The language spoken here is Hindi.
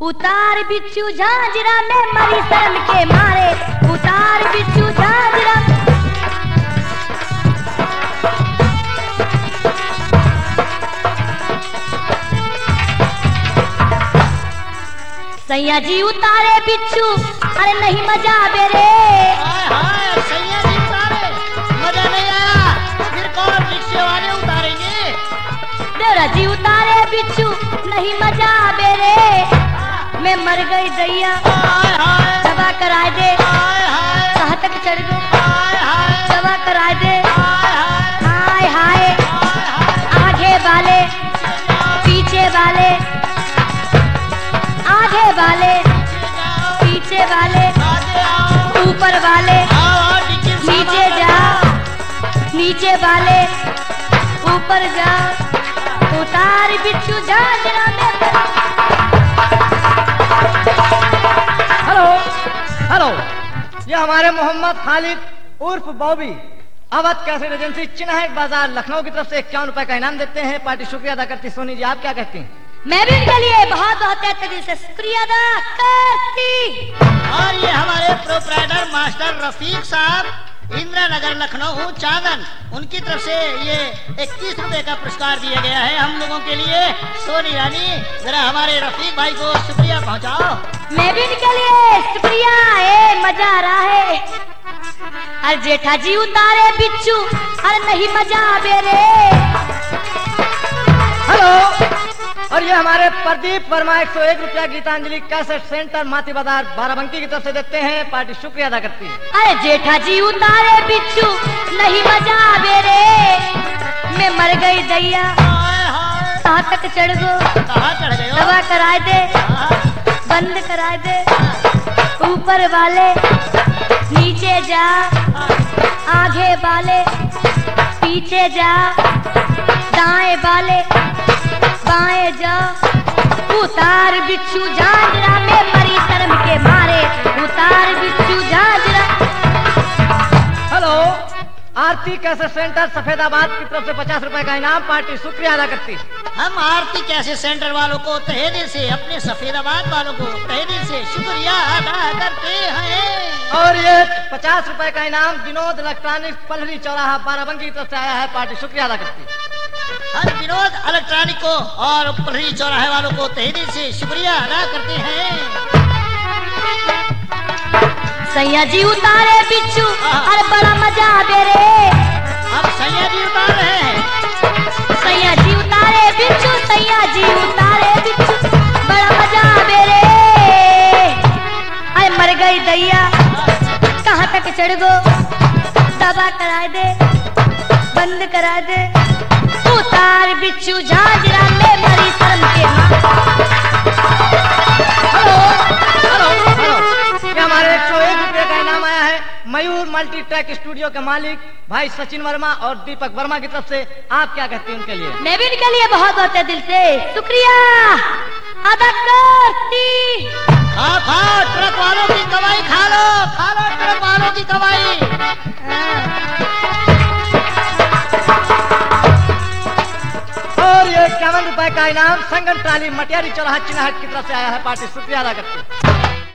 उतार बिच्छू झांझरा में मरी शर्म के मारे, उतार बिच्छू झांझरा। सैया जी उतारे बिच्छू, अरे नहीं मजा बेरे। हाय हाय सैया जी उतारे, मजा नहीं आया तो फिर कौन रिक्शे वाले उतारेंगे। देवरा जी उतारे बिच्छू नहीं मजा बेरे, मैं मर गई दैया दवा कराए दे, कहाँ तक चढ़ गो दवा कराए दे। हाय हाय आगे वाले पीछे वाले, आगे वाले पीछे वाले, ऊपर वाले नीचे जाओ, नीचे वाले ऊपर जाओ, उतार बिच्छू झांझरा में। हेलो हेलो, ये हमारे मोहम्मद खालिद उर्फ Bobby Awadh cassette agency Chinhat बाजार लखनऊ की तरफ से 51 रुपए का इनाम देते हैं। पार्टी शुक्रिया अदा करती। सोनी जी आप क्या कहती हैं? मैं भी उनके लिए बहुत बहुत तहे दिल से शुक्रिया अदा करती। और ये हमारे प्रोप्राइटर मास्टर रफीक साहब इंदिरा नगर लखनऊ चांदन, उनकी तरफ से ये 21 रुपए का पुरस्कार दिया गया है हम लोगों के लिए। सोनी रानी जरा हमारे रफीक भाई को शुक्रिया पहुंचाओ। मैं भी उनके लिए शुक्रिया है, मजा आ रहा है। अरे जेठा जी उतारे बिच्छू, अरे नहीं मजा बेरे। हेलो, और ये हमारे प्रदीप वर्मा 101 रुपया गीतांजलि कैसेट सेंटर माती बाजार बाराबंकी की तरफ से देते हैं। पार्टी शुक्रिया अदा करती है। अरे जेठा जी उतारे बिच्छू नहीं मजा बेरे, मैं मर गई दैया कहाँ तक चढ़ गो, कहाँ चढ़ गए हो? दवा कराए दे, बंद कराए दे, ऊपर वाले नीचे जा, आगे वाले पीछे जा, दाएं वाले बाएं जा, उतार बिच्छू झांझरा में मरी शर्म के मारे, उतार बिच्छू झांझरा। Hello, Aarti cassette centre Safedabad की तरफ से 50 रुपए का इनाम। पार्टी शुक्रिया अदा करती। हम आरती कैसे सेंटर वालों को तहे दिल से, अपने सफेदाबाद वालों को तहे दिल से शुक्रिया अदा करते हैं। और ये 50 रुपए का इनाम विनोद इलेक्ट्रॉनिक्स पलहरी चौराहा बाराबंकी की तरफ से आया है। पार्टी शुक्रिया अदा करती है। हम विनोद इलेक्ट्रॉनिक को और पलहरी चौराहे वालों को तहे दिल से शुक्रिया अदा करते हैं। सैया जी उतारे बिच्छू, अरे बड़ा मजा बेरे। अब सैया जी उतार रहे हैं। सैया जी उतारे बिच्छू, सैया जी उतारे बिच्छू, बड़ा मजा बेरे। अरे मर गई दैया कहाँ तक चढ़ गो, दवा कराए दे, बंद करा दे, उतार बिच्छू झांझरा में मरी शर्म के मारे। हेलो हेलो हेलो, ये हमारे 101 रुपये का इनाम आया है मयूर मल्टी ट्रैक स्टूडियो के मालिक भाई सचिन वर्मा और दीपक वर्मा की तरफ से। आप क्या कहते हैं उनके लिए? मैं भी उनके लिए बहुत बहुत दिल से शुक्रिया अदा करती। खाओ खाओ, ट्रक वालों की कमाई खा लो, खा लो ट्रक वालों की कमाई। और ये 51 रुपए का इनाम संगन ट्राली मटियारी चौराहा चिन्हट की तरफ से आया है। पार्टी शुक्रिया अदा करती है।